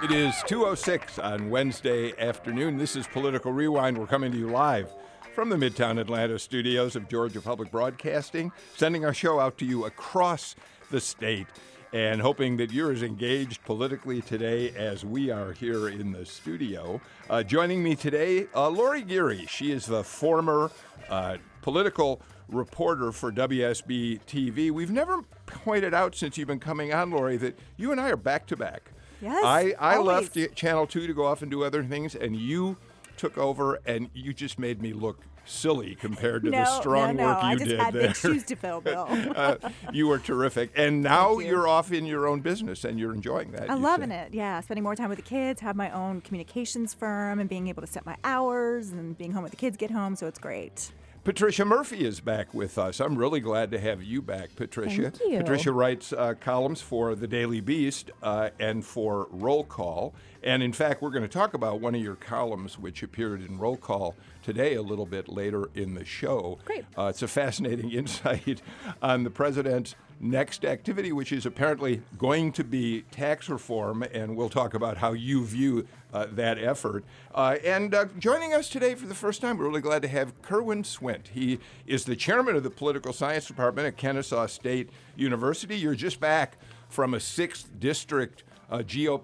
It is 2:06 on Wednesday afternoon. This is Political Rewind. We're coming to you live from the Midtown Atlanta studios of Georgia Public Broadcasting, sending our show out to you across the state and hoping that you're as engaged politically today as we are here in the studio. Joining me today, Lori Geary. She is the former political reporter for WSB TV. We've never pointed out since you've been coming on, Lori, that you and I are back-to-back. Yes, I always. left Channel 2 to go off and do other things, and you took over, and you just made me look silly compared to the strong work you did there. I just had big shoes to fill, Bill. You were terrific. And now you're off in your own business, and you're enjoying that. I'm loving it, yeah. Spending more time with the kids, have my own communications firm, and being able to set my hours, and being home when the kids get home, so it's great. Patricia Murphy is back with us. I'm really glad to have you back, Patricia. Thank you. Patricia writes columns for The Daily Beast and for Roll Call. And in fact, we're going to talk about one of your columns, which appeared in Roll Call today a little bit later in the show. Great. It's a fascinating insight on the president's next activity, which is apparently going to be tax reform, and we'll talk about how you view that effort. And joining us today for the first time, we're really glad to have Kerwin Swint. He is the chairman of the Political Science Department at Kennesaw State University. You're just back from a 6th district a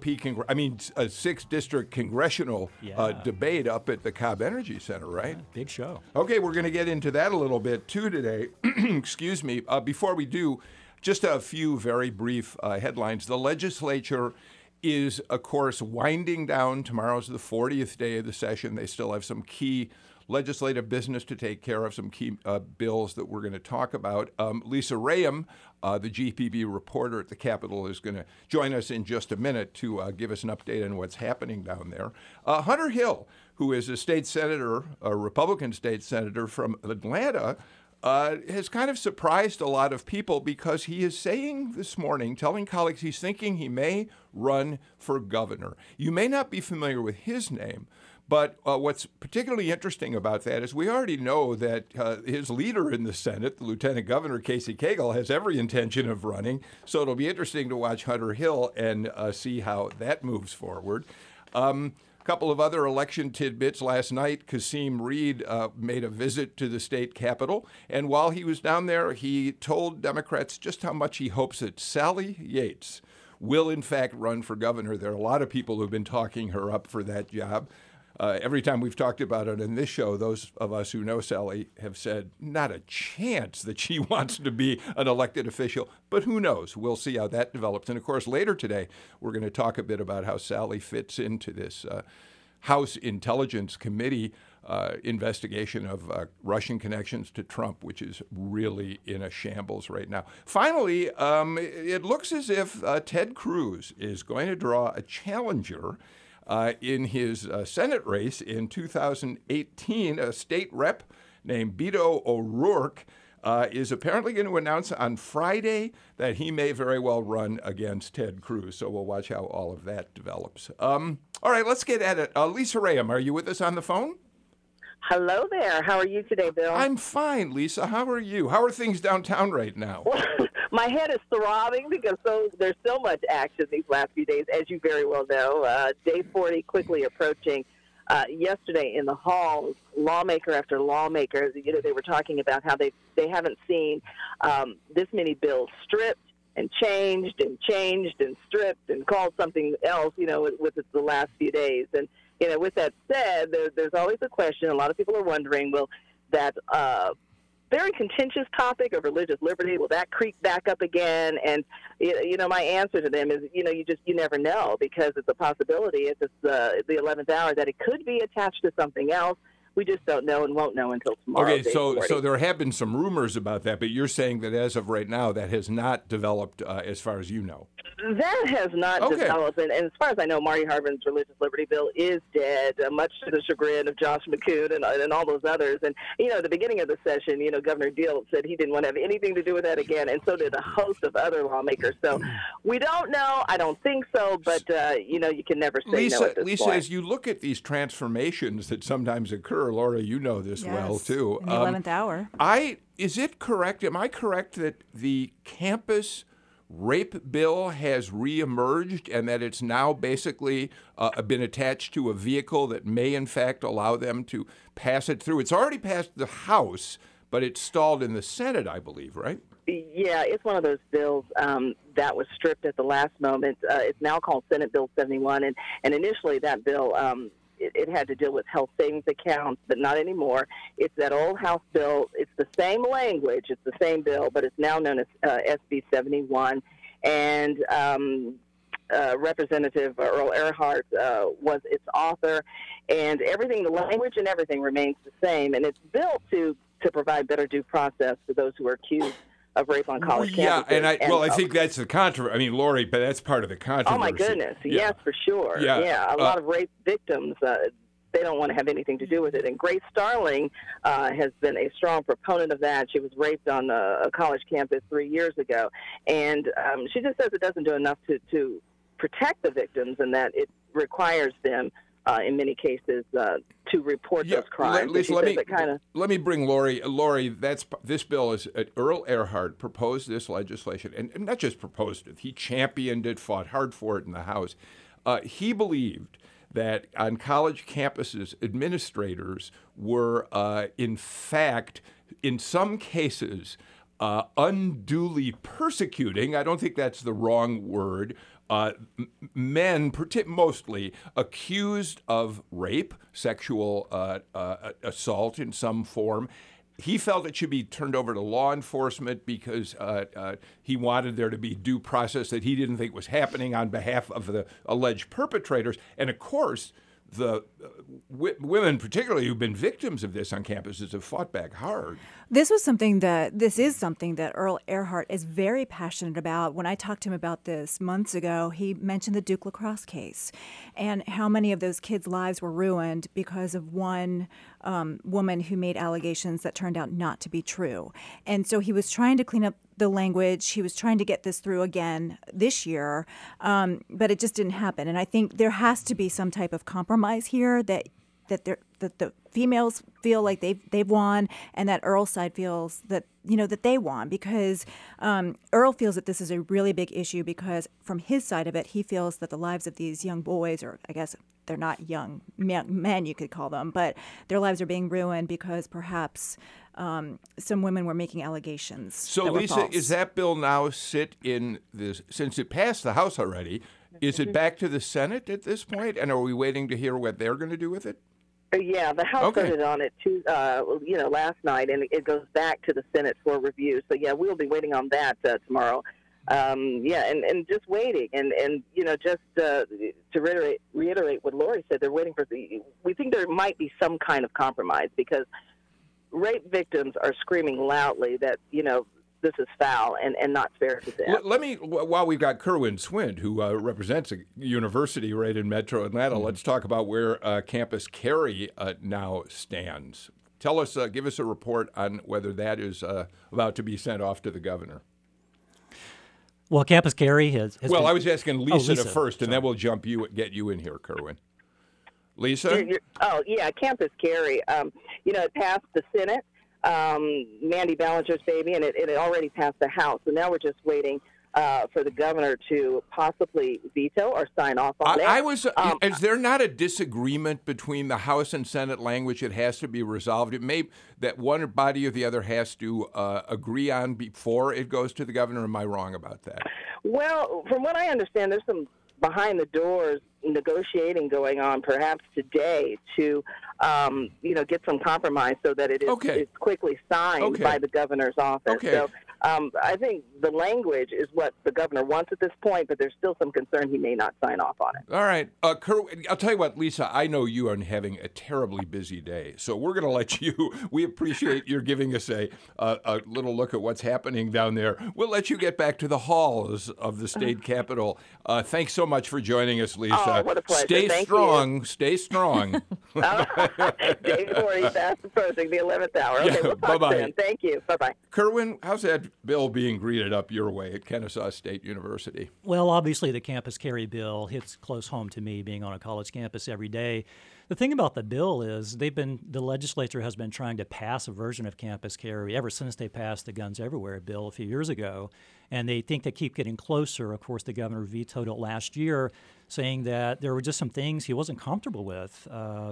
6th district congressional debate up at the Cobb Energy Center, right? Yeah, big show. Okay, we're going to get into that a little bit too today. Excuse me. Before we do, just a few very brief headlines. The legislature is, of course, winding down. Tomorrow's the 40th day of the session. They still have some key legislative business to take care of, some key bills that we're going to talk about. Lisa Rayam, the GPB reporter at the Capitol, is going to join us in just a minute to give us an update on what's happening down there. Hunter Hill, who is a state senator, a Republican state senator from Atlanta, has kind of surprised a lot of people because he is saying this morning, telling colleagues he's thinking he may run for governor. You may not be familiar with his name, but what's particularly interesting about that is we already know that his leader in the Senate, the Lieutenant Governor Casey Cagle, has every intention of running. So it'll be interesting to watch Hunter Hill and see how that moves forward. A couple of other election tidbits. Last night, Kasim Reed made a visit to the state capitol. And while he was down there, he told Democrats just how much he hopes that Sally Yates will, in fact, run for governor. There are a lot of people who've been talking her up for that job. Every time we've talked about it in this show, those of us who know Sally have said, not a chance that she wants to be an elected official. But who knows? We'll see how that develops. And, of course, later today, we're going to talk a bit about how Sally fits into this House Intelligence Committee investigation of Russian connections to Trump, which is really in a shambles right now. Finally, it looks as if Ted Cruz is going to draw a challenger in his Senate race in 2018. A state rep named Beto O'Rourke is apparently going to announce on Friday that he may very well run against Ted Cruz. So we'll watch how all of that develops. All right, let's get at it. Lisa Rayam, are you with us on the phone? Hello there. How are you today, Bill? I'm fine, Lisa. How are you? How are things downtown right now? My head is throbbing because there's so much action these last few days, as you very well know. Day 40 quickly approaching. Yesterday in the halls, lawmaker after lawmaker, they were talking about how they haven't seen this many bills stripped and changed and stripped and called something else, with the last few days. And, with that said, there's always a question. A lot of people are wondering, will that very contentious topic of religious liberty, will that creep back up again? And, my answer to them is, you never know, because it's a possibility at the 11th hour that it could be attached to something else. We just don't know and won't know until tomorrow. Okay, so there have been some rumors about that, but you're saying that as of right now, that has not developed as far as you know. That has not developed, and as far as I know, Marty Harvin's religious liberty bill is dead, much to the chagrin of Josh McCoon and all those others. And, at the beginning of the session, Governor Deal said he didn't want to have anything to do with that again, and so did a host of other lawmakers. So we don't know. I don't think so, but, you can never say no at this Lisa, point. as you look at these transformations that sometimes occur, Laura, you know this well, too. In the 11th hour. Is it correct, am I correct that the campus rape bill has reemerged and that it's now basically been attached to a vehicle that may, in fact, allow them to pass it through. It's already passed the House, but it's stalled in the Senate, I believe, right? Yeah, it's one of those bills that was stripped at the last moment. It's now called Senate Bill 71, and initially that bill, it had to deal with health savings accounts, but not anymore. It's that old House bill. It's the same language. It's the same bill, but it's now known as SB 71. And Representative Earl Earhart was its author, and everything, the language and everything remains the same. And it's built to provide better due process for those who are accused of rape on college campuses. Yeah, and I think that's the controversy. I mean, Lori, but that's part of the controversy. Oh, my goodness. Yeah. Yes, for sure. Yeah. A lot of rape victims, they don't want to have anything to do with it. And Grace Starling has been a strong proponent of that. She was raped on a college campus 3 years ago. And she just says it doesn't do enough to protect the victims and that it requires them in many cases, to report those crimes. Lisa, let me bring Lori. Lori, this bill is Earl Earhart proposed this legislation, and not just proposed it. He championed it, fought hard for it in the House. He believed that on college campuses, administrators were, in fact, in some cases, unduly persecuting. I don't think that's the wrong word. Men, mostly, accused of rape, sexual assault in some form. He felt it should be turned over to law enforcement because he wanted there to be due process that he didn't think was happening on behalf of the alleged perpetrators. And, of course, the women, particularly who've been victims of this on campuses, have fought back hard. This is something that Earl Earhart is very passionate about. When I talked to him about this months ago, he mentioned the Duke lacrosse case and how many of those kids' lives were ruined because of one woman who made allegations that turned out not to be true. And so he was trying to clean up the language. He was trying to get this through again this year, but it just didn't happen. And I think there has to be some type of compromise here that the females feel like they've won, and that Earl's side feels that that they won, because Earl feels that this is a really big issue because from his side of it, he feels that the lives of these young boys, or I guess they're not young men, you could call them, but their lives are being ruined because perhaps some women were making allegations. So, that were Lisa, false. is that bill now sit in this, since it passed the House already, is it back to the Senate at this point, and are we waiting to hear what they're going to do with it? Yeah, the House voted on it last night, and it goes back to the Senate for review. So yeah, we'll be waiting on that tomorrow. And just waiting, and just to reiterate what Lori said, they're waiting for we think there might be some kind of compromise because rape victims are screaming loudly that this is foul and not fair to them. Let me, while we've got Kerwin Swint, who represents a university right in Metro Atlanta, let's talk about where Campus Carey now stands. Tell us, give us a report on whether that is about to be sent off to the governor. Well, Campus Carey has well, I was asking Lisa to first, sorry. and then we'll get you in here, Kerwin. Lisa? Campus Carey. It passed the Senate. Mandy Ballinger's baby, and it already passed the House. So now we're just waiting for the governor to possibly veto or sign off on it. Is there not a disagreement between the House and Senate language that has to be resolved? It may that one body or the other has to agree on before it goes to the governor. Am I wrong about that? Well, from what I understand, there's some behind the doors negotiating going on perhaps today to get some compromise so that it is quickly signed by the governor's office. So I think the language is what the governor wants at this point, but there's still some concern he may not sign off on it. All right. Kerwin, I'll tell you what, Lisa, I know you are having a terribly busy day, so we're going to let you, we appreciate your giving us a little look at what's happening down there. We'll let you get back to the halls of the state capitol. Thanks so much for joining us, Lisa. Oh, what a pleasure. Stay strong. Day 40, fast approaching the 11th hour. Okay, we'll talk soon. Thank you. Bye-bye. Kerwin, how's that bill being greeted up your way at Kennesaw State University? Well, obviously, the campus carry bill hits close home to me, being on a college campus every day. The thing about the bill is the legislature has been trying to pass a version of campus carry ever since they passed the Guns Everywhere bill a few years ago. And they think they keep getting closer. Of course, the governor vetoed it last year, saying that there were just some things he wasn't comfortable with.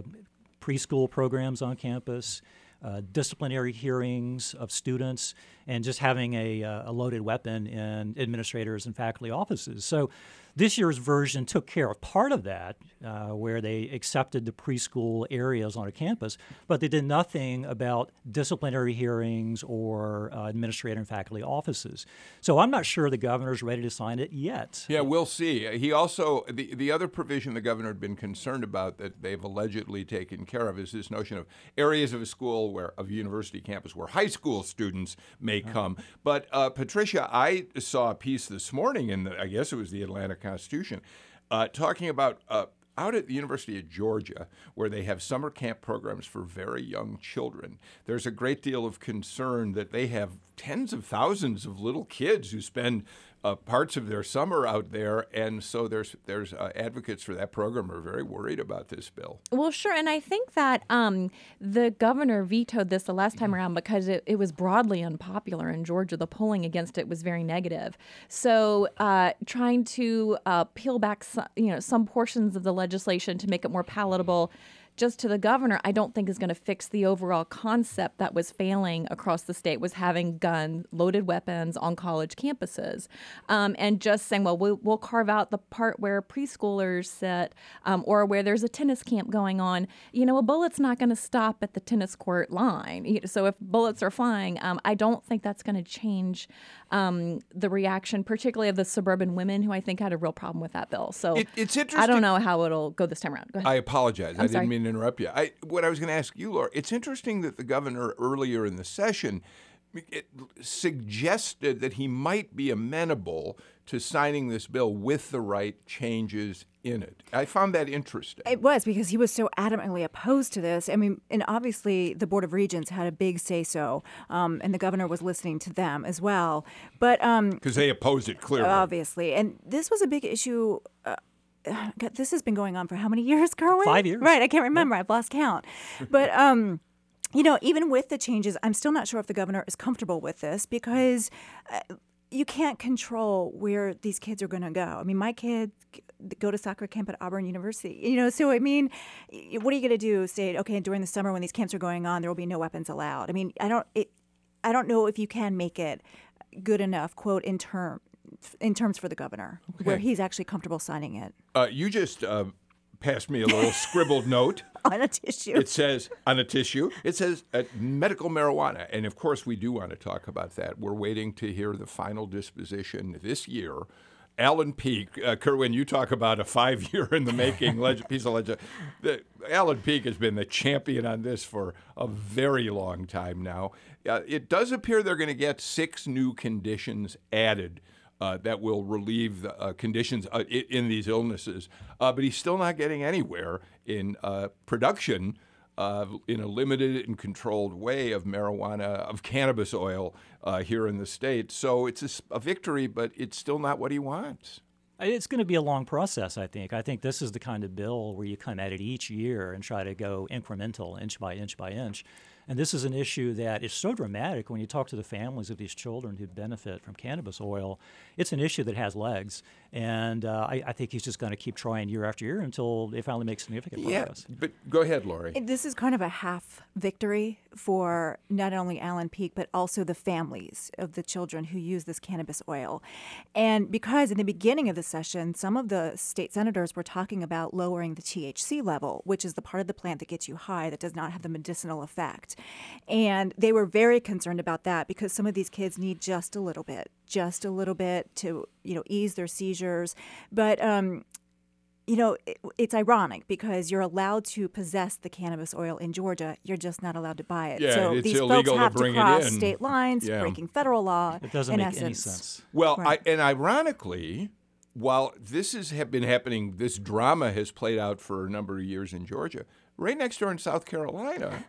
Preschool programs on campus, disciplinary hearings of students, and just having a loaded weapon in administrators and faculty offices. So this year's version took care of part of that, where they accepted the preschool areas on a campus, but they did nothing about disciplinary hearings or administrator and faculty offices. So I'm not sure the governor's ready to sign it yet. Yeah, we'll see. He also, the other provision the governor had been concerned about that they've allegedly taken care of is this notion of areas of a school of a university campus where high school students may come. But Patricia, I saw a piece this morning in I guess it was the Atlanta Constitution, talking about out at the University of Georgia, where they have summer camp programs for very young children. There's a great deal of concern that they have tens of thousands of little kids who spend parts of their summer out there, and so there's advocates for that program are very worried about this bill. Well, sure, and I think that the governor vetoed this the last time around because it was broadly unpopular in Georgia. The polling against it was very negative. So trying to peel back some portions of the legislation to make it more palatable just to the governor, I don't think is going to fix the overall concept that was failing across the state, was having loaded weapons on college campuses. And just saying, well, we'll carve out the part where preschoolers sit or where there's a tennis camp going on. A bullet's not going to stop at the tennis court line. So if bullets are flying, I don't think that's going to change the reaction, particularly of the suburban women who I think had a real problem with that bill. So it's interesting. I don't know how it'll go this time around. Go ahead. I apologize. I sorry. didn't mean to interrupt you. What I was going to ask you, Laura, it's interesting that the governor earlier in the session suggested that he might be amenable to signing this bill with the right changes in it. I found that interesting. It was because he was so adamantly opposed to this. I mean, and obviously the Board of Regents had a big say-so, and the governor was listening to them as well. But because they opposed it clearly. Obviously. And this was a big issue. God, this has been going on for how many years, Kerwin? 5 years. Right, I can't remember. I've lost count. But, even with the changes, I'm still not sure if the governor is comfortable with this because you can't control where these kids are going to go. I mean, my kids go to soccer camp at Auburn University. So, I mean, what are you going to do? Say, okay, during the summer when these camps are going on, there will be no weapons allowed. I mean, I don't know if you can make it good enough, quote, in terms for the governor, where he's actually comfortable signing it. You just passed me a little scribbled note. On a tissue. It says, on a tissue, it says medical marijuana. And of course, we do want to talk about that. We're waiting to hear the final disposition this year. Alan Peake, Kerwin, you talk about a 5-year in the making piece of legislation. Alan Peake has been the champion on this for a very long time now. It does appear they're going to get 6 new conditions added that will relieve the conditions in these illnesses. But he's still not getting anywhere in production in a limited and controlled way of marijuana, of cannabis oil here in the state. So it's a victory, but it's still not what he wants. It's going to be a long process, I think. I think this is the kind of bill where you come at it each year and try to go incremental, inch by inch by inch. And this is an issue that is so dramatic when you talk to the families of these children who benefit from cannabis oil. It's an issue that has legs. And I think he's just going to keep trying year after year until they finally make significant progress. Yeah, but go ahead, Lori. This is kind of a half victory for not only Alan Peake, but also the families of the children who use this cannabis oil. And because in the beginning of the session, some of the state senators were talking about lowering the THC level, which is the part of the plant that gets you high that does not have the medicinal effect. And they were very concerned about that because some of these kids need just a little bit to, ease their seizures. But, it's ironic because you're allowed to possess the cannabis oil in Georgia. You're just not allowed to buy it. Yeah, so it's these illegal folks have to bring to cross it in. state lines, breaking federal law. It doesn't in make essence. any sense. Well, Right. and ironically, while this has been happening, this drama has played out for a number of years in Georgia. Right next door in South Carolina,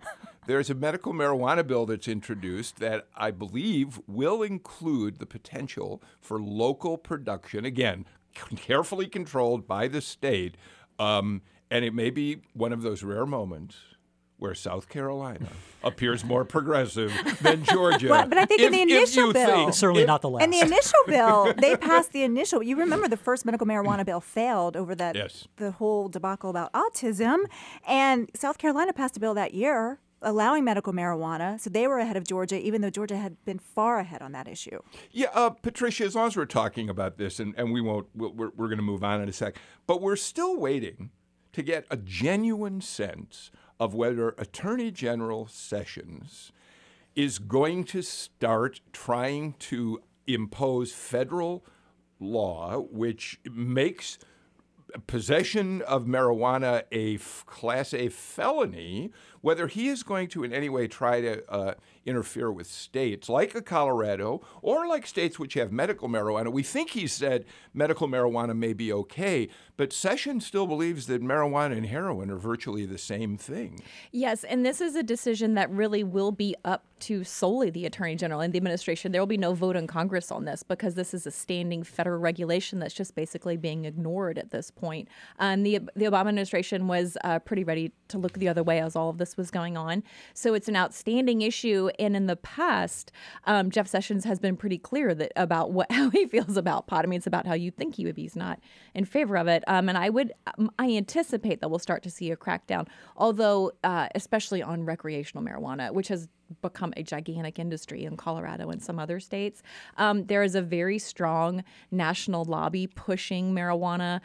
there's a medical marijuana bill that's introduced that I believe will include the potential for local production, again, carefully controlled by the state. And it may be one of those rare moments where South Carolina appears more progressive than Georgia. Well, but I think in the initial bill, It's certainly not the last. in the initial bill, they passed the initial. You remember the first medical marijuana bill failed over that Yes. the whole debacle about autism, and South Carolina passed a bill that year allowing medical marijuana. So they were ahead of Georgia, even though Georgia had been far ahead on that issue. Yeah, Patricia, as long as we're talking about this, and we won't, we're going to move on in a sec, but we're still waiting to get a genuine sense of whether Attorney General Sessions is going to start trying to impose federal law which makes possession of marijuana a Class A felony, whether he is going to in any way try to interfere with states like Colorado or like states which have medical marijuana. We think he said medical marijuana may be okay, but Sessions still believes that marijuana and heroin are virtually the same thing. Yes, and this is a decision that really will be up to solely the Attorney General and the administration. There will be no vote in Congress on this because this is a standing federal regulation that's just basically being ignored at this point. And the Obama administration was pretty ready to look the other way as all of this was going on. So it's an outstanding issue. And in the past, Jeff Sessions has been pretty clear that about how he feels about pot. I mean, it's about how you think he would be. He's not in favor of it. And I anticipate that we'll start to see a crackdown, although especially on recreational marijuana, which has become a gigantic industry in Colorado and some other states. There is a very strong national lobby pushing marijuana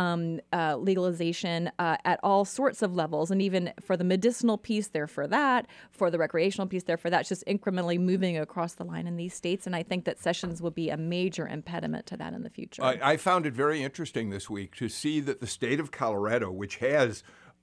legalization at all sorts of levels. And even for the medicinal piece, they're for that. For the recreational piece, they're for that. It's just incrementally moving across the line in these states. And I think that Sessions will be a major impediment to that in the future. I found it very interesting this week to see that the state of Colorado, which has,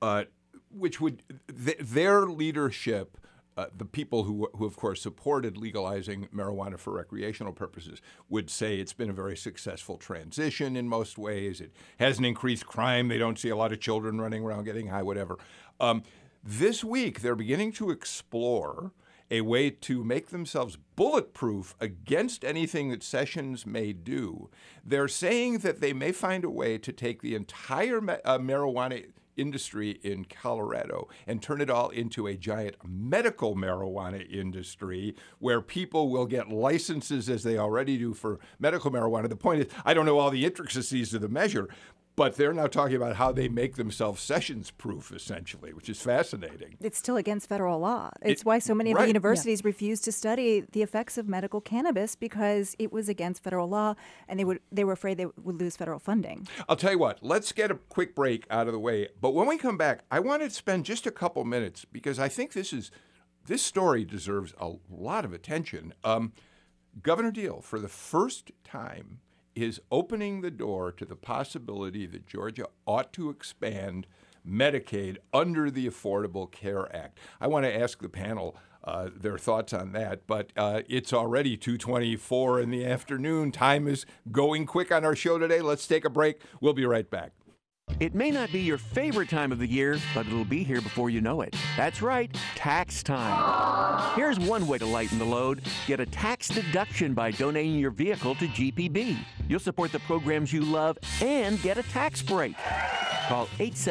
their leadership, the people who of course supported legalizing marijuana for recreational purposes would say it's been a very successful transition in most ways. It hasn't increased crime. They don't see a lot of children running around getting high, whatever. This week, they're beginning to explore a way to make themselves bulletproof against anything that Sessions may do. They're saying that they may find a way to take the entire marijuana industry in Colorado and turn it all into a giant medical marijuana industry where people will get licenses as they already do for medical marijuana. The point is, I don't know all the intricacies of the measure, but they're now talking about how they make themselves Sessions-proof, essentially, which is fascinating. It's still against federal law. It's why so many of the universities refused to study the effects of medical cannabis because it was against federal law, and they were afraid they would lose federal funding. I'll tell you what, let's get a quick break out of the way. But when we come back, I want to spend just a couple minutes because I think this story deserves a lot of attention. Governor Deal, for the first time, is opening the door to the possibility that Georgia ought to expand Medicaid under the Affordable Care Act. I want to ask the panel their thoughts on that, but it's already 2:24 in the afternoon. Time is going quick on our show today. Let's take a break. We'll be right back. It may not be your favorite time of the year, but it'll be here before you know it. That's right, tax time. Here's one way to lighten the load. Get a tax deduction by donating your vehicle to GPB. You'll support the programs you love and get a tax break. Call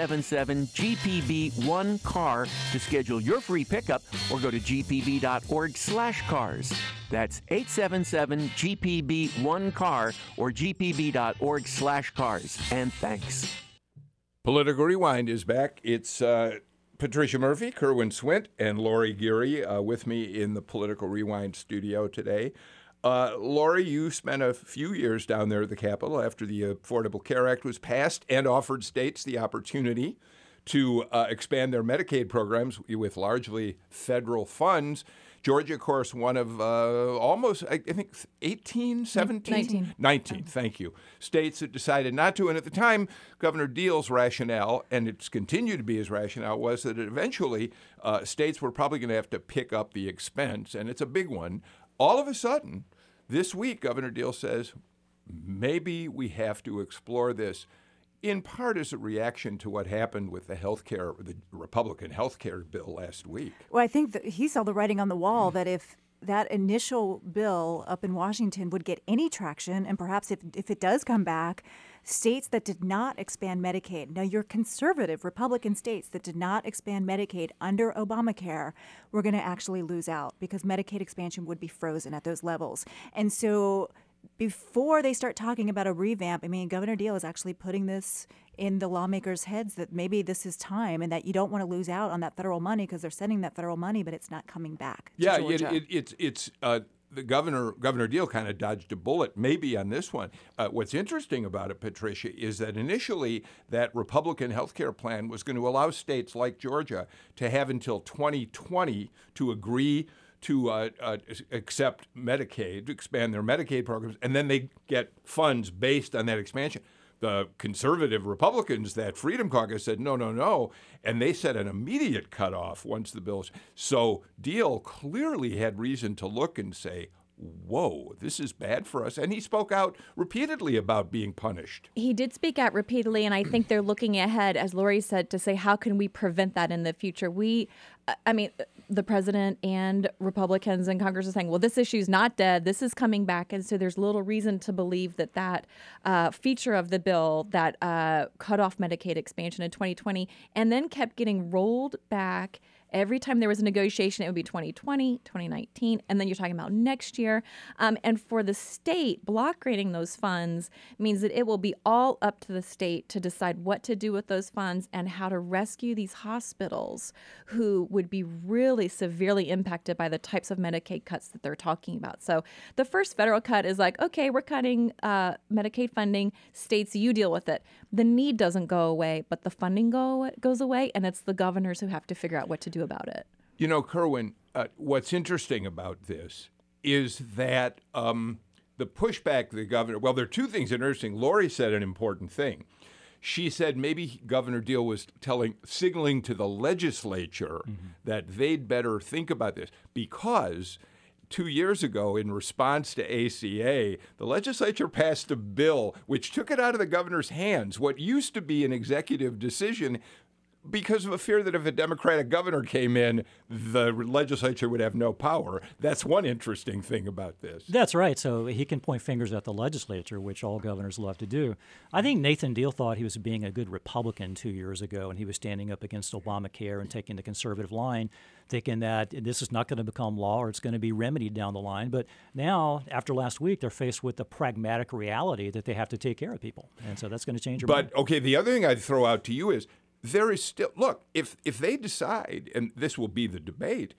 877-GPB-1-CAR to schedule your free pickup or go to gpb.org/cars. That's 877-GPB-1-CAR or gpb.org/cars. And thanks. Political Rewind is back. It's Patricia Murphy, Kerwin Swint, and Lori Geary with me in the Political Rewind studio today. Lori, you spent a few years down there at the Capitol after the Affordable Care Act was passed and offered states the opportunity to expand their Medicaid programs with largely federal funds. Georgia, of course, one of almost, I think, 18, 17? 19, thank you. States that decided not to. And at the time, Governor Deal's rationale, and it's continued to be his rationale, was that eventually states were probably going to have to pick up the expense, and it's a big one. All of a sudden, this week, Governor Deal says, maybe we have to explore this. in part as a reaction to what happened with the Republican health care bill last week. Well, I think that he saw the writing on the wall that if that initial bill up in Washington would get any traction, and perhaps if it does come back, states that did not expand Medicaid, now your conservative Republican states that did not expand Medicaid under Obamacare, were going to actually lose out because Medicaid expansion would be frozen at those levels. And so before they start talking about a revamp, I mean, Governor Deal is actually putting this in the lawmakers' heads that maybe this is time and that you don't want to lose out on that federal money because they're sending that federal money, but it's not coming back to Georgia. It's the Governor Deal kind of dodged a bullet maybe on this one. What's interesting about it, Patricia, is that initially that Republican health care plan was going to allow states like Georgia to have until 2020 to agree to accept Medicaid, to expand their Medicaid programs, and then they get funds based on that expansion. The conservative Republicans, that Freedom Caucus, said no, and they set an immediate cutoff once the bill. So Deal clearly had reason to look and say, whoa, this is bad for us. And he spoke out repeatedly about being punished. He did speak out repeatedly, and I think they're looking ahead, as Lori said, to say, how can we prevent that in the future? The president and Republicans in Congress are saying, well, this issue is not dead. This is coming back. And so there's little reason to believe that feature of the bill that cut off Medicaid expansion in 2020 and then kept getting rolled back. Every time there was a negotiation, it would be 2020, 2019, and then you're talking about next year. And for the state, block granting those funds means that it will be all up to the state to decide what to do with those funds and how to rescue these hospitals who would be really severely impacted by the types of Medicaid cuts that they're talking about. So the first federal cut is like, okay, we're cutting Medicaid funding. States, you deal with it. The need doesn't go away, but the funding goes away, and it's the governors who have to figure out what to do about it. You know, Kerwin, what's interesting about this is that the pushback the governor, well, there are two things that are interesting. Lori said an important thing. She said maybe Governor Deal was signaling to the legislature that they'd better think about this because 2 years ago, in response to ACA, the legislature passed a bill which took it out of the governor's hands. What used to be an executive decision, because of a fear that if a Democratic governor came in, the legislature would have no power. That's one interesting thing about this. That's right. So he can point fingers at the legislature, which all governors love to do. I think Nathan Deal thought he was being a good Republican 2 years ago, and he was standing up against Obamacare and taking the conservative line, thinking that this is not going to become law or it's going to be remedied down the line. But now, after last week, they're faced with the pragmatic reality that they have to take care of people. And so that's going to change your mind. But, okay, the other thing I'd throw out to you is, there is still, look, if they decide, and this will be the debate,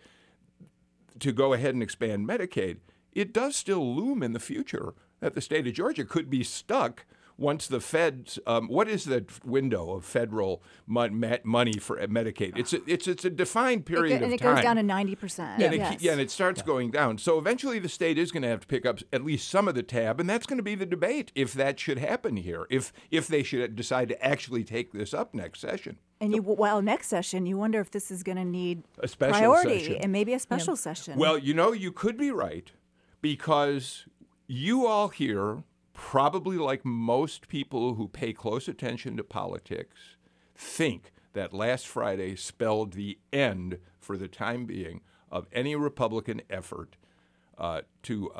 to go ahead and expand Medicaid, it does still loom in the future that the state of Georgia could be stuck once the feds, what is the window of federal money for Medicaid? It's a defined period of time. And it goes down to 90%. And it starts going down. So eventually the state is going to have to pick up at least some of the tab, and that's going to be the debate if that should happen here, if they should decide to actually take this up next session. And next session, you wonder if this is going to need a special priority session. And maybe a special session. Well, you could be right, because you all here, probably like most people who pay close attention to politics, think that last Friday spelled the end, for the time being, of any Republican effort to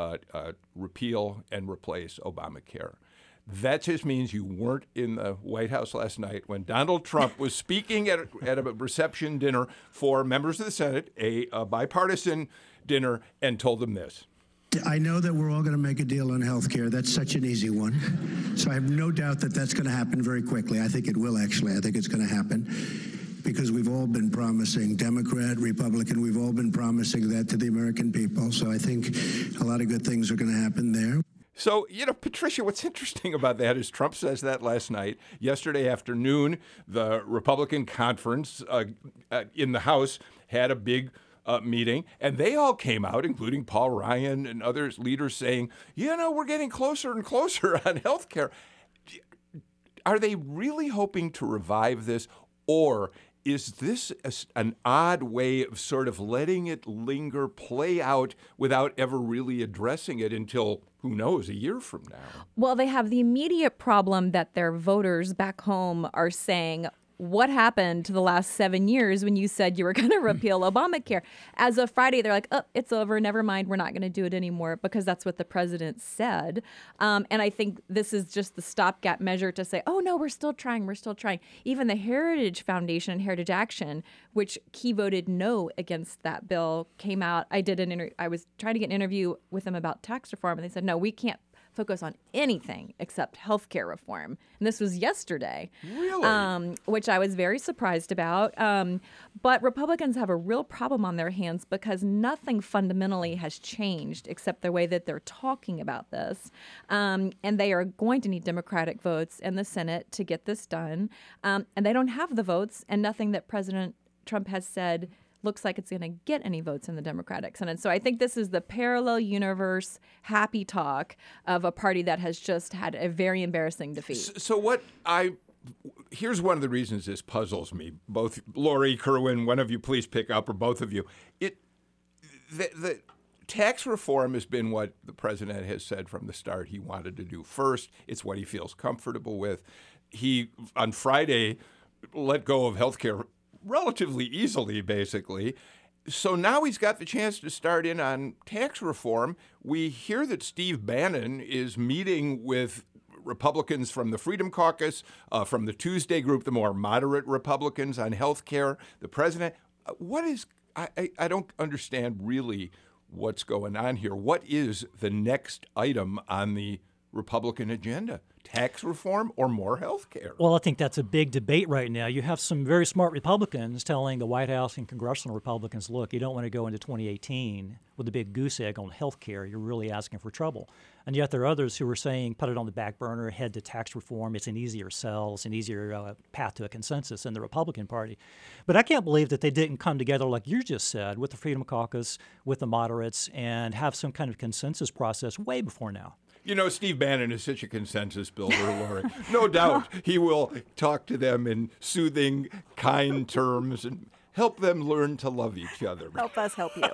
repeal and replace Obamacare. That just means you weren't in the White House last night when Donald Trump was speaking at a reception dinner for members of the Senate, a bipartisan dinner, and told them this. I know that we're all going to make a deal on health care. That's such an easy one. So I have no doubt that that's going to happen very quickly. I think it will, actually. I think it's going to happen because we've all been promising, Democrat, Republican, we've all been promising that to the American people. So I think a lot of good things are going to happen there. So, Patricia, what's interesting about that is Trump says that last night. Yesterday afternoon, the Republican conference in the House had a big meeting, and they all came out, including Paul Ryan and other leaders, saying, we're getting closer and closer on health care. Are they really hoping to revive this, or is this an odd way of sort of letting it linger, play out without ever really addressing it until who knows, a year from now. Well, they have the immediate problem that their voters back home are saying, what happened to the last 7 years when you said you were going to repeal Obamacare? As of Friday, they're like, oh, it's over. Never mind. We're not going to do it anymore because that's what the president said. And I think this is just the stopgap measure to say, oh, no, we're still trying. We're still trying. Even the Heritage Foundation and Heritage Action, which he voted no against that bill, came out. I was trying to get an interview with them about tax reform, and they said, no, we can't focus on anything except health care reform. And this was yesterday. Really? Which I was very surprised about. But Republicans have a real problem on their hands because nothing fundamentally has changed except the way that they're talking about this. And they are going to need Democratic votes in the Senate to get this done. And they don't have the votes, and nothing that President Trump has said looks like it's going to get any votes in the Democratic Senate. So I think this is the parallel universe happy talk of a party that has just had a very embarrassing defeat. So here's one of the reasons this puzzles me. Both Lori, Kerwin, one of you please pick up, or both of you. The tax reform has been what the president has said from the start he wanted to do first. It's what he feels comfortable with. He, on Friday, let go of health care relatively easily, basically. So now he's got the chance to start in on tax reform. We hear that Steve Bannon is meeting with Republicans from the Freedom Caucus, from the Tuesday Group, the more moderate Republicans on health care. The president, I don't understand really what's going on here. What is the next item on the Republican agenda? Tax reform or more health care? Well, I think that's a big debate right now. You have some very smart Republicans telling the White House and congressional Republicans, look, you don't want to go into 2018 with a big goose egg on health care. You're really asking for trouble. And yet there are others who are saying, put it on the back burner, head to tax reform. It's an easier sell. It's an easier path to a consensus in the Republican Party. But I can't believe that they didn't come together, like you just said, with the Freedom Caucus, with the moderates, and have some kind of consensus process way before now. You know, Steve Bannon is such a consensus builder, Lori. No doubt he will talk to them in soothing, kind terms and help them learn to love each other. Help us help you.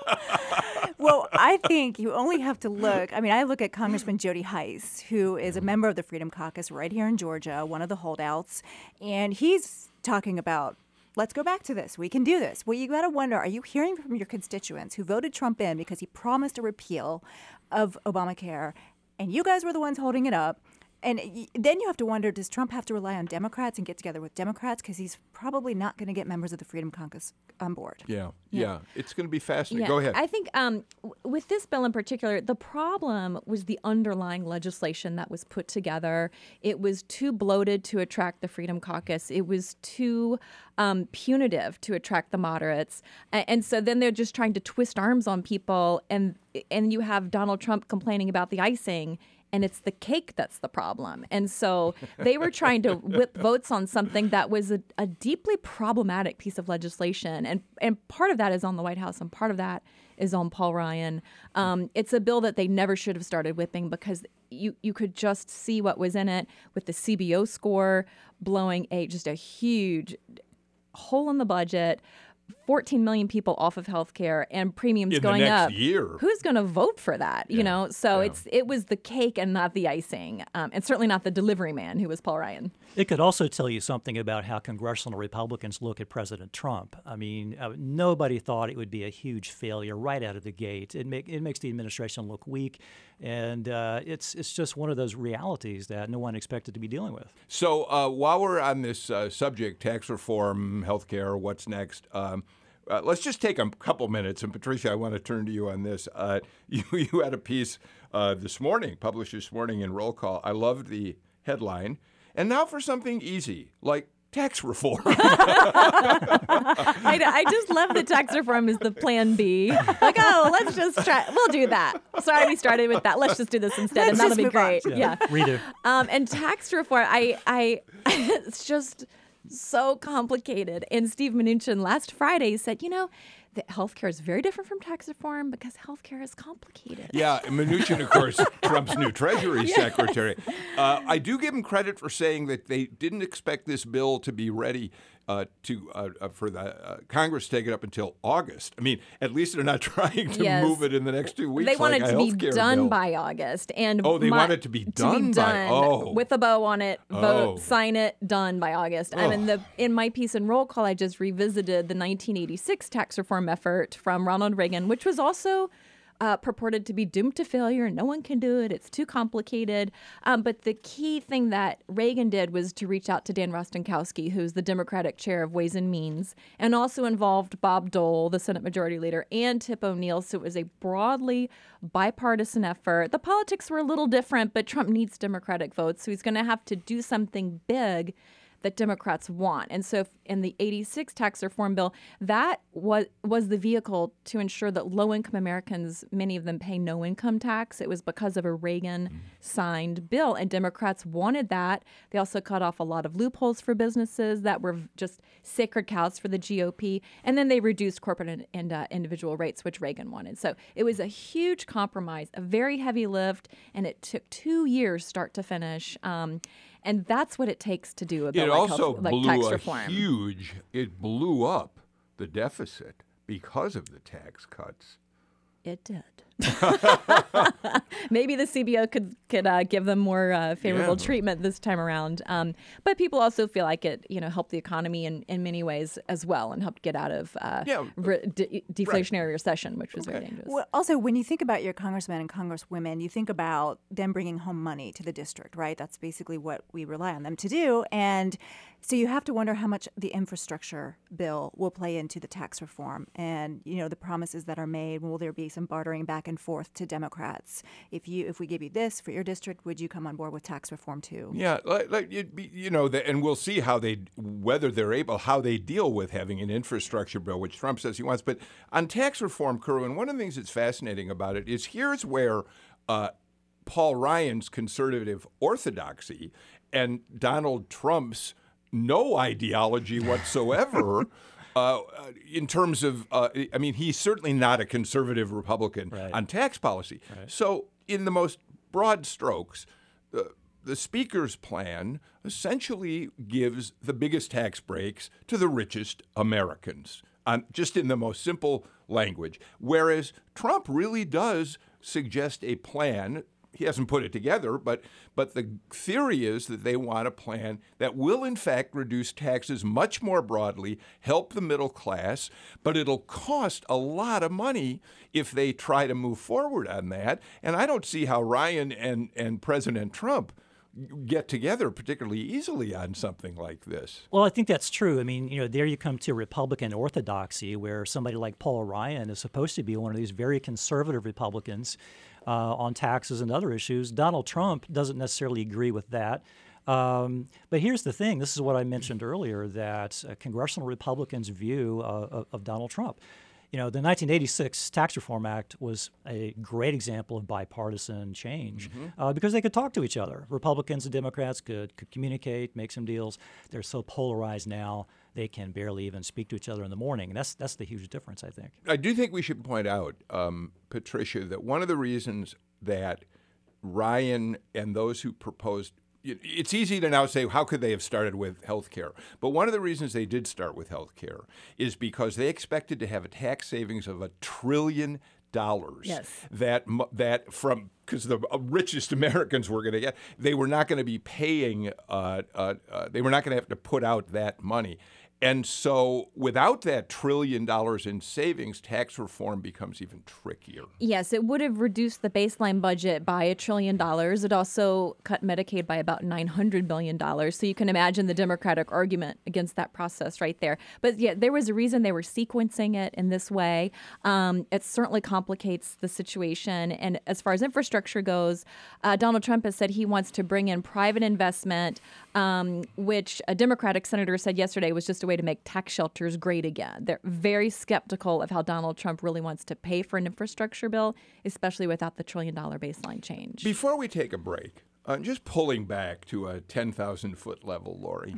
Well, I think you only have to look. I mean, I look at Congressman Jody Hice, who is a member of the Freedom Caucus right here in Georgia, one of the holdouts, and he's talking about, let's go back to this. We can do this. Well, you got to wonder, are you hearing from your constituents who voted Trump in because he promised a repeal of Obamacare, and you guys were the ones holding it up? And then you have to wonder, does Trump have to rely on Democrats and get together with Democrats? Because he's probably not going to get members of the Freedom Caucus on board. Yeah. It's going to be fascinating. Yeah. Go ahead. I think with this bill in particular, the problem was the underlying legislation that was put together. It was too bloated to attract the Freedom Caucus. It was too punitive to attract the moderates. And so then they're just trying to twist arms on people. And you have Donald Trump complaining about the icing, and it's the cake that's the problem. And so they were trying to whip votes on something that was a deeply problematic piece of legislation. And part of that is on the White House, and part of that is on Paul Ryan. It's a bill that they never should have started whipping, because you could just see what was in it, with the CBO score blowing just a huge hole in the budget, 14 million people off of health care, and premiums in going the next up. Year. Who's going to vote for that? You know, so it was the cake and not the icing, and certainly not the delivery man, who was Paul Ryan. It could also tell you something about how congressional Republicans look at President Trump. I mean, nobody thought it would be a huge failure right out of the gate. It makes the administration look weak, and it's just one of those realities that no one expected to be dealing with. So while we're on this subject, tax reform, healthcare, what's next? Let's just take a couple minutes, and Patricia, I want to turn to you on this. You had a piece published this morning in Roll Call. I loved the headline. And now for something easy, like tax reform. I just love that tax reform is the plan B. Like, let's just try. We'll do that. Sorry we started with that. Let's just do this instead, and that'll be great. Yeah. Redo. And tax reform, it's just so complicated. And Steve Mnuchin last Friday said, that healthcare is very different from tax reform because healthcare is complicated. Yeah, Mnuchin, of course, Trump's new Treasury Secretary. I do give him credit for saying that they didn't expect this bill to be ready for the Congress to take it up until August. I mean, at least they're not trying to Yes. move it in the next 2 weeks. They want like it a to be healthcare done bill. by August. And They want it to be done by with a bow on it, vote, Oh. sign it, done by August. I mean, in my piece in Roll Call, I just revisited the 1986 tax reform effort from Ronald Reagan, which was also purported to be doomed to failure. No one can do it. It's too complicated. But the key thing that Reagan did was to reach out to Dan Rostenkowski, who's the Democratic chair of Ways and Means, and also involved Bob Dole, the Senate Majority Leader, and Tip O'Neill. So it was a broadly bipartisan effort. The politics were a little different, but Trump needs Democratic votes. So he's going to have to do something big that Democrats want. And so in the 86 tax reform bill, that was the vehicle to ensure that low-income Americans, many of them pay no income tax. It was because of a Reagan-signed bill, and Democrats wanted that. They also cut off a lot of loopholes for businesses that were just sacred cows for the GOP, and then they reduced corporate and individual rates, which Reagan wanted. So it was a huge compromise, a very heavy lift, and it took 2 years start to finish. And that's what it takes to do a bill It like also health, like tax blew reform. it blew up the deficit because of the tax cuts. It did. Maybe the CBO could give them more favorable treatment this time around. But people also feel like it, helped the economy in many ways as well, and helped get out of deflationary recession, which was very dangerous. Well, also, when you think about your congressmen and congresswomen, you think about them bringing home money to the district, right? That's basically what we rely on them to do. And so you have to wonder how much the infrastructure bill will play into the tax reform. And, the promises that are made, will there be some bartering back and forth to Democrats? If we give you this for your district, would you come on board with tax reform too? Yeah, and we'll see how whether they're able, how they deal with having an infrastructure bill, which Trump says he wants. But on tax reform, Kerwin, one of the things that's fascinating about it is here's where Paul Ryan's conservative orthodoxy and Donald Trump's no ideology whatsoever. In terms of, he's certainly not a conservative Republican on tax policy. Right. So, in the most broad strokes, the Speaker's plan essentially gives the biggest tax breaks to the richest Americans, just in the most simple language. Whereas Trump really does suggest a plan. He hasn't put it together, but the theory is that they want a plan that will, in fact, reduce taxes much more broadly, help the middle class, but it'll cost a lot of money if they try to move forward on that. And I don't see how Ryan and President Trump get together particularly easily on something like this. Well, I think that's true. I mean, there you come to Republican orthodoxy, where somebody like Paul Ryan is supposed to be one of these very conservative Republicans on taxes and other issues. Donald Trump doesn't necessarily agree with that. But here's the thing. This is what I mentioned earlier, that congressional Republicans' view of Donald Trump. The 1986 Tax Reform Act was a great example of bipartisan change because they could talk to each other. Republicans and Democrats could communicate, make some deals. They're so polarized now, they can barely even speak to each other in the morning. And that's the huge difference, I think. I do think we should point out, Patricia, that one of the reasons that Ryan and those who proposed it's easy to now say, how could they have started with health care? But one of the reasons they did start with health care is because they expected to have a tax savings of $1 trillion. Yes. That from because the richest Americans were going to get, they were not going to be paying, they were not going to have to put out that money. And so without that $1 trillion in savings, tax reform becomes even trickier. Yes, it would have reduced the baseline budget by $1 trillion. It also cut Medicaid by about $900 million. So you can imagine the Democratic argument against that process right there. But yeah, there was a reason they were sequencing it in this way. It certainly complicates the situation. And as far as infrastructure goes, Donald Trump has said he wants to bring in private investment, which a Democratic senator said yesterday was just a way to make tax shelters great again. They're very skeptical of how Donald Trump really wants to pay for an infrastructure bill, especially without the $1 trillion baseline change. Before we take a break, just pulling back to a 10,000-foot level, Lori,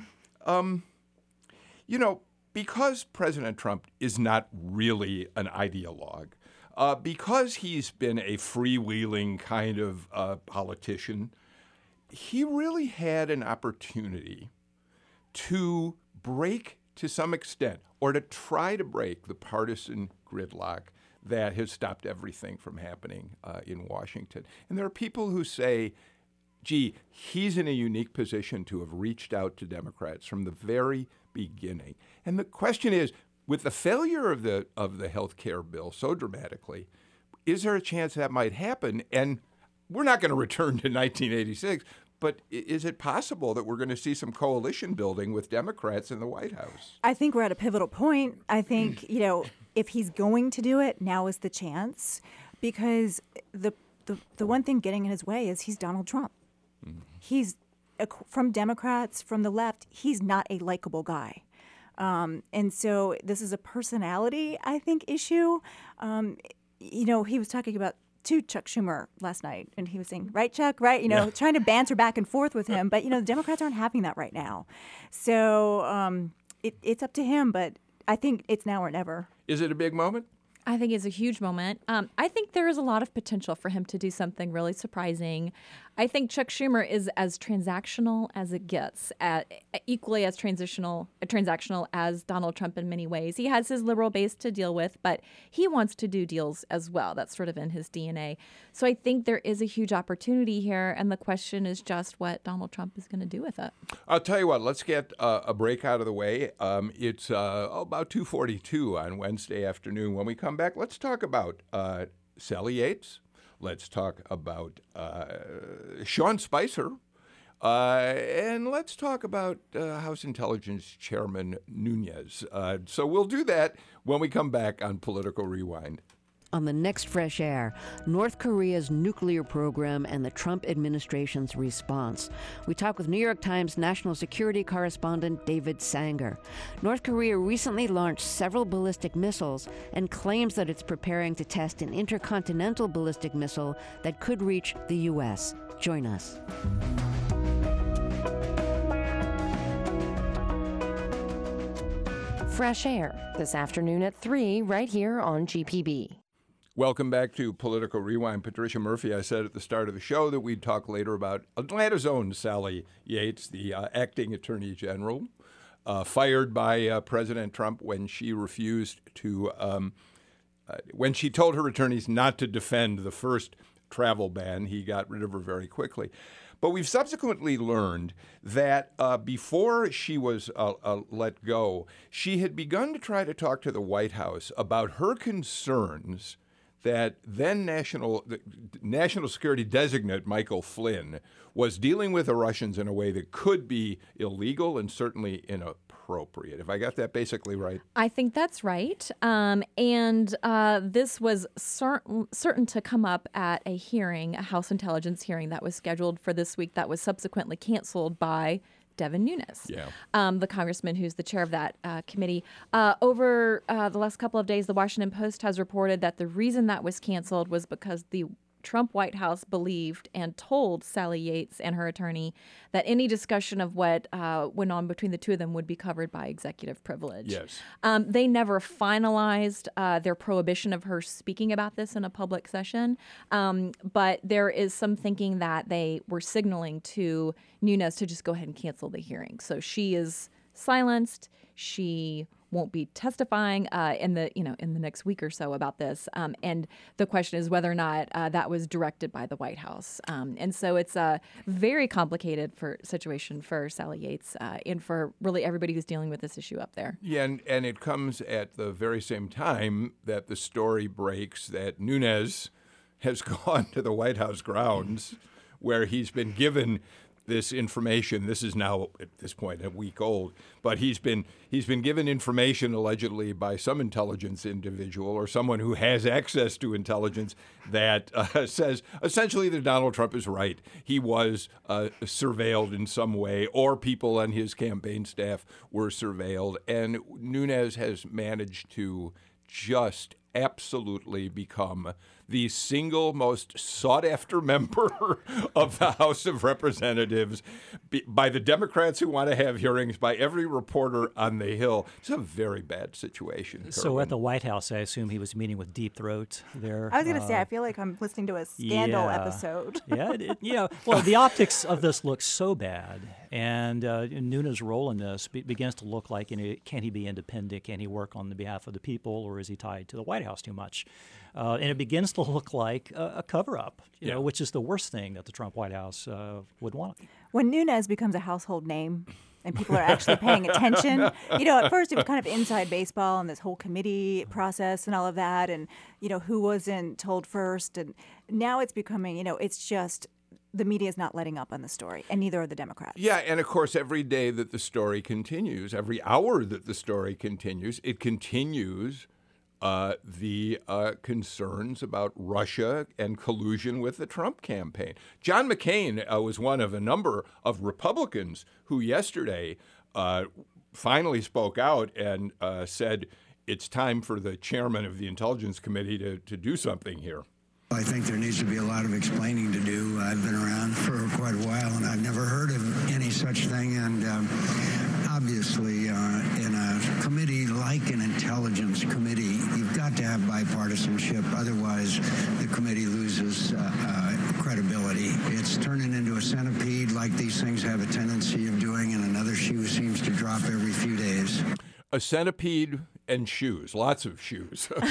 because President Trump is not really an ideologue, because he's been a freewheeling kind of politician, he really had an opportunity to break to some extent, or to try to break the partisan gridlock that has stopped everything from happening in Washington. And there are people who say, gee, he's in a unique position to have reached out to Democrats from the very beginning. And the question is, with the failure of the health care bill so dramatically, is there a chance that might happen? And we're not going to return to 1986, but is it possible that we're going to see some coalition building with Democrats in the White House? I think we're at a pivotal point. I think, if he's going to do it, now is the chance, because the one thing getting in his way is he's Donald Trump. Mm-hmm. He's, from Democrats, from the left, he's not a likable guy. And so this is a personality, I think, issue. He was talking about to Chuck Schumer last night, and he was saying, right, Chuck, right? Trying to banter back and forth with him. But, the Democrats aren't having that right now. So it's up to him, but I think it's now or never. Is it a big moment? I think it's a huge moment. I think there is a lot of potential for him to do something really surprising. I think Chuck Schumer is as transactional as it gets, equally as transactional as Donald Trump in many ways. He has his liberal base to deal with, but he wants to do deals as well. That's sort of in his DNA. So I think there is a huge opportunity here, and the question is just what Donald Trump is going to do with it. I'll tell you what, let's get a break out of the way. It's about 2:42 on Wednesday afternoon. When we come back, let's talk about Sally Yates. Let's talk about Sean Spicer. And let's talk about House Intelligence Chairman Nunes. So we'll do that when we come back on Political Rewind. On the next Fresh Air, North Korea's nuclear program and the Trump administration's response. We talk with New York Times national security correspondent David Sanger. North Korea recently launched several ballistic missiles and claims that it's preparing to test an intercontinental ballistic missile that could reach the U.S. Join us. Fresh Air, this afternoon at 3, right here on GPB. Welcome back to Political Rewind. Patricia Murphy, I said at the start of the show that we'd talk later about Atlanta's own Sally Yates, the acting attorney general, fired by President Trump when she refused to, when she told her attorneys not to defend the first travel ban. He got rid of her very quickly. But we've subsequently learned that before she was let go, she had begun to try to talk to the White House about her concerns that then National Security Designate Michael Flynn was dealing with the Russians in a way that could be illegal and certainly inappropriate. Have I got that basically right? I think that's right. And this was certain to come up at a hearing, a House Intelligence hearing that was scheduled for this week that was subsequently canceled by Devin Nunes, the congressman who's the chair of that committee. Over the last couple of days, the Washington Post has reported that the reason that was canceled was because the Trump White House believed and told Sally Yates and her attorney that any discussion of what went on between the two of them would be covered by executive privilege. Yes. They never finalized their prohibition of her speaking about this in a public session, but there is some thinking that they were signaling to Nunes to just go ahead and cancel the hearing. So she is silenced. She won't be testifying in the next week or so about this. And the question is whether or not that was directed by the White House. And so it's a very complicated situation for Sally Yates and for really everybody who's dealing with this issue up there. Yeah, and it comes at the very same time that the story breaks that Nunes has gone to the White House grounds where he's been given this information. This is now at this point a week old, but he's been given information allegedly by some intelligence individual or someone who has access to intelligence that says essentially that Donald Trump is right. He was surveilled in some way, or people on his campaign staff were surveilled, and Nunes has managed to just absolutely become the single most sought-after member of the House of Representatives by the Democrats who want to have hearings, by every reporter on the Hill. It's a very bad situation. So at the White House, I assume he was meeting with Deep Throat there. I was going to say, I feel like I'm listening to a Scandal episode. Well, the optics of this look so bad, and Nunes' role in this begins to look like, can he be independent? Can he work on the behalf of the people, or is he tied to the White House too much? And it begins to look like a cover-up, you know, which is the worst thing that the Trump White House would want. When Nunes becomes a household name and people are actually paying attention, at first it was kind of inside baseball and this whole committee process and all of that, and, who wasn't told first. And now it's becoming, it's just the media is not letting up on the story, and neither are the Democrats. Yeah, and of course, every day that the story continues, every hour that the story continues, it continues the concerns about Russia and collusion with the Trump campaign. John McCain was one of a number of Republicans who yesterday finally spoke out and said it's time for the chairman of the Intelligence Committee to do something here. I think there needs to be a lot of explaining to do. I've been around for quite a while, and I've never heard of any such thing. And obviously, in a committee like an intelligence committee, you've got to have bipartisanship. Otherwise, the committee loses credibility. It's turning into a centipede like these things have a tendency of doing, and another shoe seems to drop every few days. A centipede and shoes, lots of shoes. John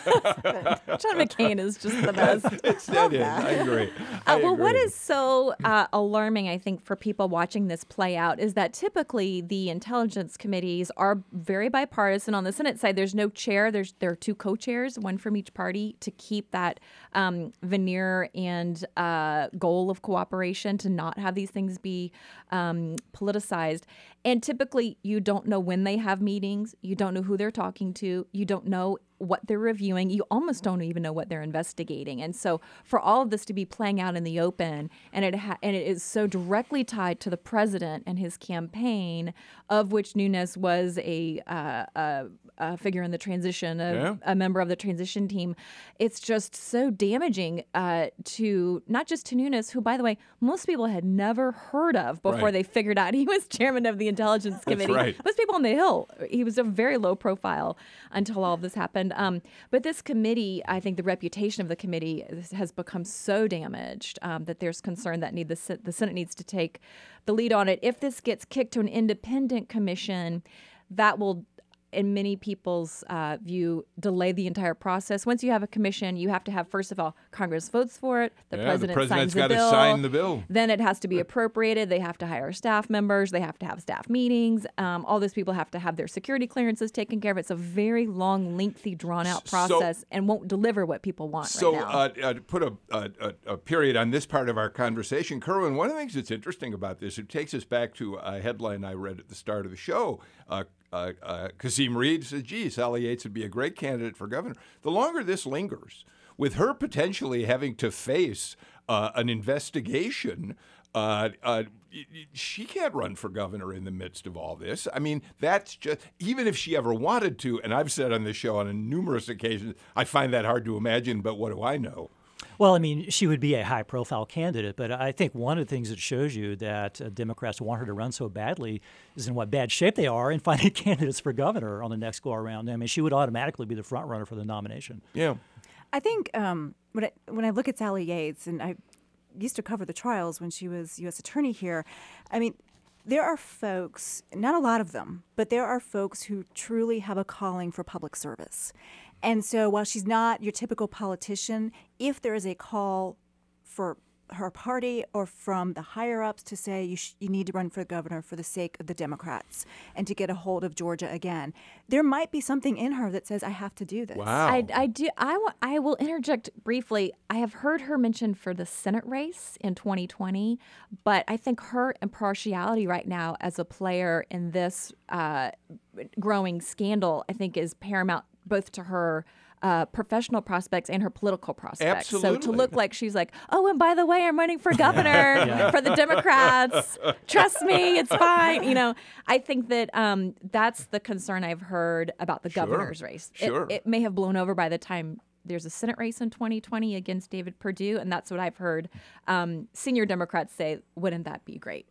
McCain is just the best. That is, I agree. Well, what is so alarming, I think, for people watching this play out is that typically the intelligence committees are very bipartisan. On the Senate side, there's no chair. There are two co-chairs, one from each party, to keep that veneer and goal of cooperation, to not have these things be politicized. And typically, you don't know when they have meetings. You don't know who they're talking to. You don't know what they're reviewing. You almost don't even know what they're investigating. And so for all of this to be playing out in the open, and it is so directly tied to the president and his campaign, of which Nunes was a figure in the transition, a member of the transition team, it's just so damaging to not just to Nunes, who, by the way, most people had never heard of before they figured out he was chairman of the Intelligence Committee. That's right. Most people on the Hill, he was a very low profile until all of this happened. But this committee, I think the reputation of the committee has become so damaged that there's concern that the Senate needs to take the lead on it. If this gets kicked to an independent commission, that will, in many people's view, delay the entire process. Once you have a commission, you have to have, first of all, Congress votes for it. The president's got signs to sign the bill. Then it has to be appropriated. They have to hire staff members. They have to have staff meetings. All those people have to have their security clearances taken care of. It's a very long, lengthy, drawn-out process and won't deliver what people want right now. To put a period on this part of our conversation, Kerwin, one of the things that's interesting about this, it takes us back to a headline I read at the start of the show. Kasim Reed says, gee, Sally Yates would be a great candidate for governor. The longer this lingers, with her potentially having to face an investigation, she can't run for governor in the midst of all this. I mean, that's just, even if she ever wanted to, and I've said on this show on numerous occasions, I find that hard to imagine, but what do I know? Well, I mean, she would be a high-profile candidate, but I think one of the things that shows you that Democrats want her to run so badly is in what bad shape they are in finding candidates for governor on the next go-around. I mean, she would automatically be the front runner for the nomination. Yeah. I think when I look at Sally Yates, and I used to cover the trials when she was U.S. attorney here, I mean, there are folks, not a lot of them, but there are folks who truly have a calling for public service. And so while she's not your typical politician, if there is a call for her party or from the higher-ups to say you need to run for governor for the sake of the Democrats and to get a hold of Georgia again, there might be something in her that says, I have to do this. Wow. I will interject briefly. I have heard her mentioned for the Senate race in 2020, but I think her impartiality right now as a player in this growing scandal, I think, is paramount both to her professional prospects and her political prospects. Absolutely. So to look like she's like, oh, and by the way, I'm running for governor for the Democrats. Trust me, it's fine. You know, I think that that's the concern I've heard about the governor's race. Sure. It may have blown over by the time there's a Senate race in 2020 against David Perdue, and that's what I've heard senior Democrats say. Wouldn't that be great?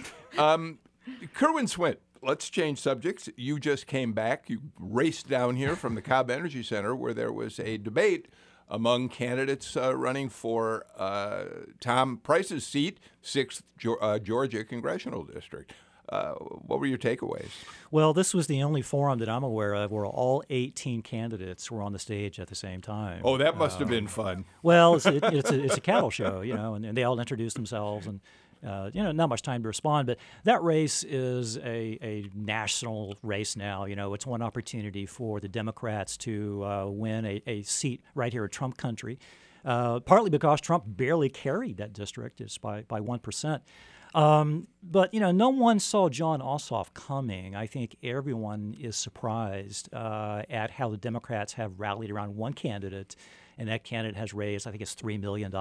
Kerwin Swint, let's change subjects. You just came back. You raced down here from the Cobb Energy Center where there was a debate among candidates running for Tom Price's seat, 6th Georgia Congressional District. What were your takeaways? Well, this was the only forum that I'm aware of where all 18 candidates were on the stage at the same time. Oh, that must have been fun. Well, it's a cattle show, and they all introduced themselves and. Not much time to respond, but that race is a national race now. It's one opportunity for the Democrats to win a seat right here in Trump country, partly because Trump barely carried that district just by 1%. But, no one saw Jon Ossoff coming. I think everyone is surprised at how the Democrats have rallied around one candidate, and that candidate has raised, I think it's $3 million.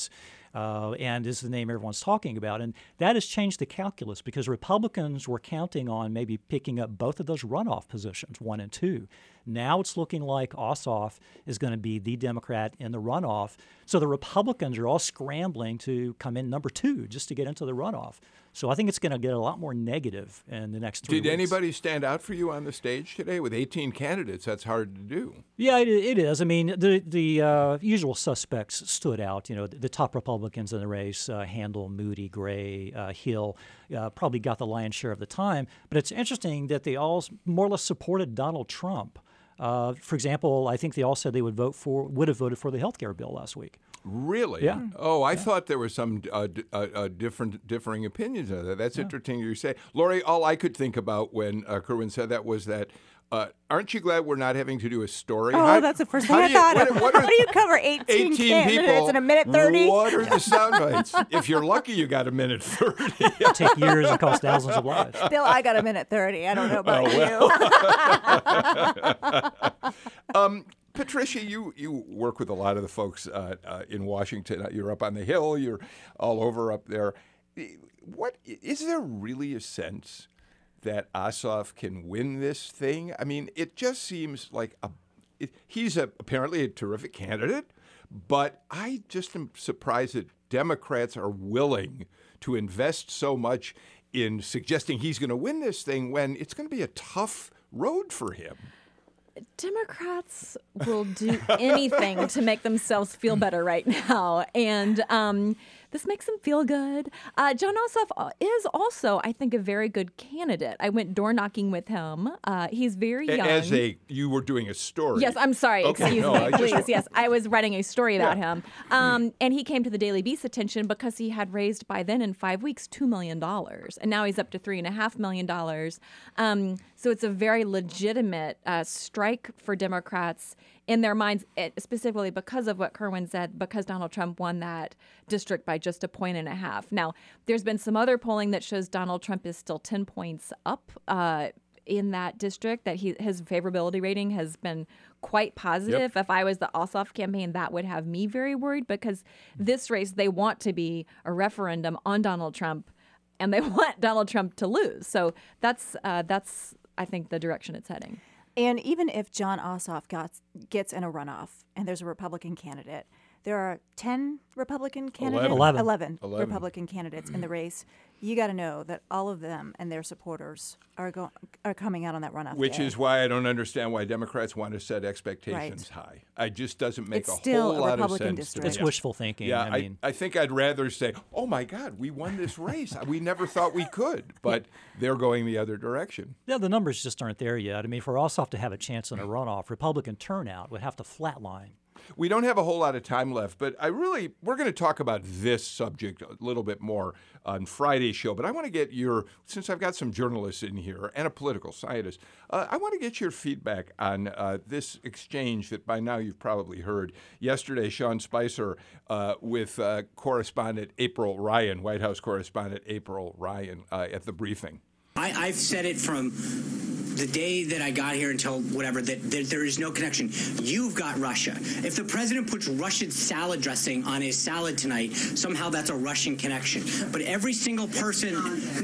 And is the name everyone's talking about. And that has changed the calculus because Republicans were counting on maybe picking up both of those runoff positions, 1 and 2. Now it's looking like Ossoff is going to be the Democrat in the runoff. So the Republicans are all scrambling to come in number 2 just to get into the runoff. So I think it's going to get a lot more negative in the next 3 weeks. Did anybody stand out for you on the stage today? With 18 candidates, that's hard to do. Yeah, it is. I mean, the usual suspects stood out. The top Republicans in the race, Handel, Moody, Gray, Hill, probably got the lion's share of the time. But it's interesting that they all more or less supported Donald Trump. For example, I think they all said they would have voted for the health care bill last week. Really? Yeah. Oh, I thought there were some differing opinions on that. That's interesting you say. Lori, all I could think about when Kerwin said that was that, aren't you glad we're not having to do a story? Oh, that's the first thing I thought of. How do you cover 18 candidates people in a minute 30? What are the sound bites? If you're lucky, you got a minute 30. It'll take years and cost thousands of lives. Bill, I got a minute 30. I don't know about you. Patricia, you work with a lot of the folks in Washington. You're up on the Hill. You're all over up there. What is there really a sense that Ossoff can win this thing? I mean, it just seems like he's apparently a terrific candidate, but I just am surprised that Democrats are willing to invest so much in suggesting he's going to win this thing when it's going to be a tough road for him. Democrats will do anything to make themselves feel better right now. And this makes them feel good. Jon Ossoff is also, I think, a very good candidate. I went door knocking with him. He's very young. You were doing a story. Yes, I'm sorry. Okay, Excuse me, please. Yes, I was writing a story about him. And he came to the Daily Beast's attention because he had raised by then in 5 weeks $2 million. And now he's up to $3.5 million. So it's a very legitimate strike for Democrats in their minds, specifically because of what Kerwin said, because Donald Trump won that district by just 1.5 points. Now, there's been some other polling that shows Donald Trump is still 10 points up in that district, that his favorability rating has been quite positive. Yep. If I was the Ossoff campaign, that would have me very worried because this race, they want to be a referendum on Donald Trump, and they want Donald Trump to lose. So that's I think, the direction it's heading. And even if Jon Ossoff gets in a runoff and there's a Republican candidate, there are 10 Republican candidates? 11 Republican candidates in the race. You got to know that all of them and their supporters are coming out on that runoff Which day. is why I don't understand why Democrats want to set expectations high. It just doesn't make it's a whole lot of Republican sense district. to me. It's wishful thinking. Yeah, I think I'd rather say, oh, my God, we won this race. We never thought we could. But they're going the other direction. Yeah, the numbers just aren't there yet. I mean, for Ossoff to have a chance in a runoff, Republican turnout would have to flatline. We don't have a whole lot of time left, but we're going to talk about this subject a little bit more on Friday's show. But I want to get since I've got some journalists in here and a political scientist, I want to get your feedback on this exchange that by now you've probably heard. Yesterday, Sean Spicer with correspondent April Ryan, White House correspondent April Ryan, at the briefing. I've said it from the day that I got here until whatever, that there is no connection. You've got Russia. If the president puts Russian salad dressing on his salad tonight, somehow that's a Russian connection. But every single person,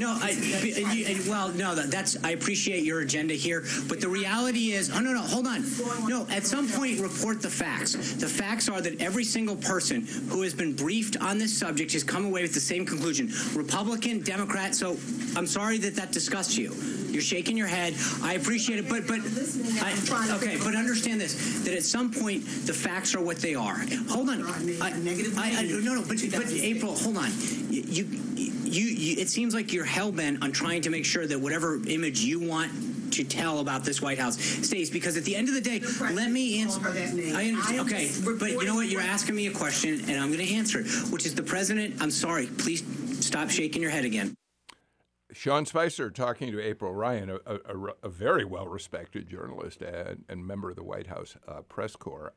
I appreciate your agenda here, but the reality is, hold on. No, at some point, report the facts. The facts are that every single person who has been briefed on this subject has come away with the same conclusion. Republican, Democrat, so I'm sorry that disgusts you. You're shaking your head. I appreciate it, but understand this, that at some point the facts are what they are. Hold on. But April, hold on. You it seems like you're hell-bent on trying to make sure that whatever image you want to tell about this White House stays, because at the end of the day, let me answer. I understand. Okay, but you know what? You're asking me a question, and I'm going to answer it, which is the president. I'm sorry. Please stop shaking your head again. Sean Spicer talking to April Ryan, a very well-respected journalist and member of the White House press corps.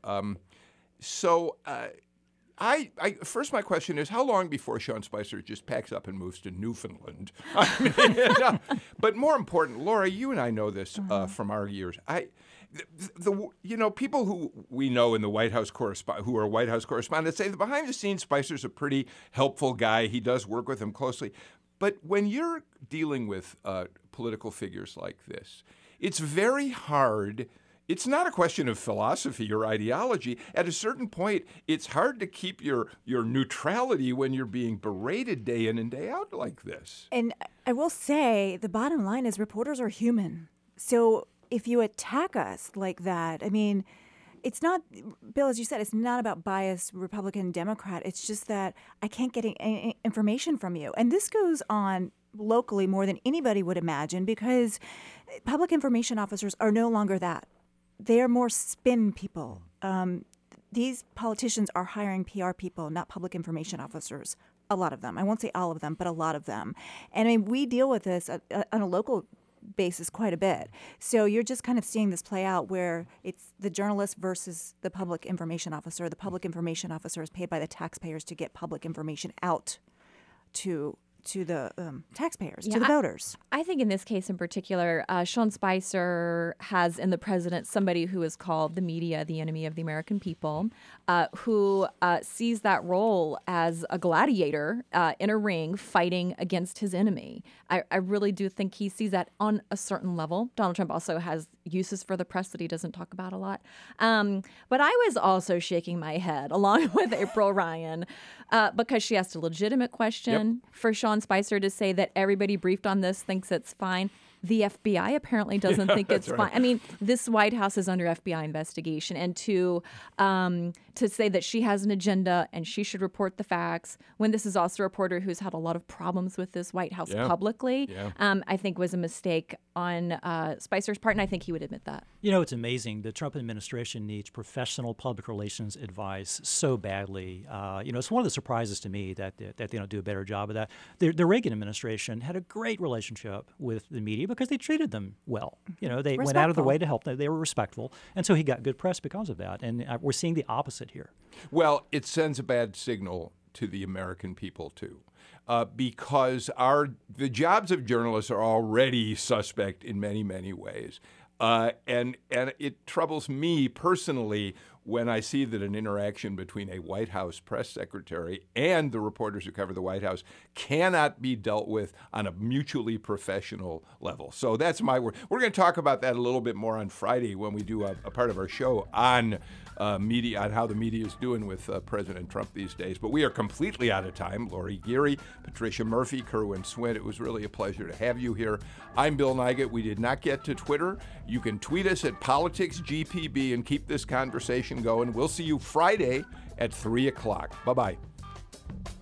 First, my question is, how long before Sean Spicer just packs up and moves to Newfoundland? But more important, Laura, you and I know this from our years. People who we know in the White House who are White House correspondents say that behind the scenes, Spicer's a pretty helpful guy. He does work with them closely. But when you're dealing with political figures like this, it's very hard. It's not a question of philosophy or ideology. At a certain point, it's hard to keep your neutrality when you're being berated day in and day out like this. And I will say, the bottom line is reporters are human. So if you attack us like that, I mean, it's not, Bill, as you said, it's not about bias, Republican, Democrat. It's just that I can't get any information from you. And this goes on locally more than anybody would imagine, because public information officers are no longer that. They are more spin people. These politicians are hiring PR people, not public information officers. A lot of them. I won't say all of them, but a lot of them. And I mean, we deal with this on a local basis quite a bit. So you're just kind of seeing this play out where it's the journalist versus the public information officer. The public information officer is paid by the taxpayers to get public information out to the taxpayers, to the voters. I think in this case in particular, Sean Spicer has in the president somebody who is called the media, the enemy of the American people, who sees that role as a gladiator in a ring fighting against his enemy. I really do think he sees that on a certain level. Donald Trump also has uses for the press that he doesn't talk about a lot. But I was also shaking my head along with April Ryan because she asked a legitimate question for Sean Spicer to say that everybody briefed on this thinks it's fine. The FBI apparently doesn't think it's fine. I mean, this White House is under FBI investigation, and to say that she has an agenda and she should report the facts when this is also a reporter who's had a lot of problems with this White House publicly, I think was a mistake on Spicer's part, and I think he would admit that. You know, it's amazing. The Trump administration needs professional public relations advice so badly. It's one of the surprises to me that they don't do a better job of that. The Reagan administration had a great relationship with the media because they treated them well. They went out of their way to help them. They were respectful. And so he got good press because of that. And we're seeing the opposite here. Well, it sends a bad signal to the American people, too. Because the jobs of journalists are already suspect in many, many ways. And it troubles me personally when I see that an interaction between a White House press secretary and the reporters who cover the White House cannot be dealt with on a mutually professional level. So that's my word. We're going to talk about that a little bit more on Friday when we do a part of our show on media, on how the media is doing with President Trump these days. But we are completely out of time. Lori Geary, Patricia Murphy, Kerwin Swint, it was really a pleasure to have you here. I'm Bill Nigut. We did not get to Twitter. You can tweet us at PoliticsGPB and keep this conversation going. We'll see you Friday at 3 o'clock. Bye-bye.